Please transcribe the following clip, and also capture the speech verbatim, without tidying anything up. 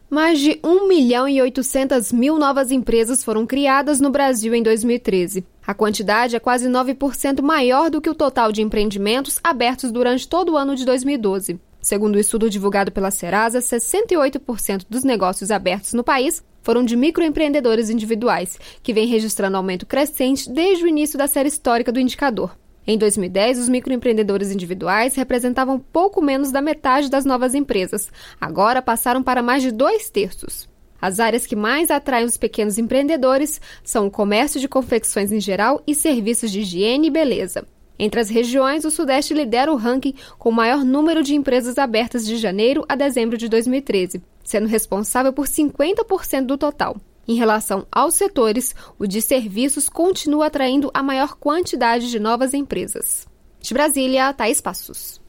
Mais de um milhão e oitocentas mil novas empresas foram criadas no Brasil em dois mil e treze. A quantidade é quase nove por cento maior do que o total de empreendimentos abertos durante todo o ano de dois mil e doze. Segundo o estudo divulgado pela Serasa, sessenta e oito por cento dos negócios abertos no país foram de microempreendedores individuais, que vem registrando aumento crescente desde o início da série histórica do indicador. Em dois mil e dez, os microempreendedores individuais representavam pouco menos da metade das novas empresas. Agora passaram para mais de dois terços. As áreas que mais atraem os pequenos empreendedores são o comércio de confecções em geral e serviços de higiene e beleza. Entre as regiões, o Sudeste lidera o ranking com o maior número de empresas abertas de janeiro a dezembro de dois mil e treze, sendo responsável por cinquenta por cento do total. Em relação aos setores, o de serviços continua atraindo a maior quantidade de novas empresas. De Brasília, Thaís Passos.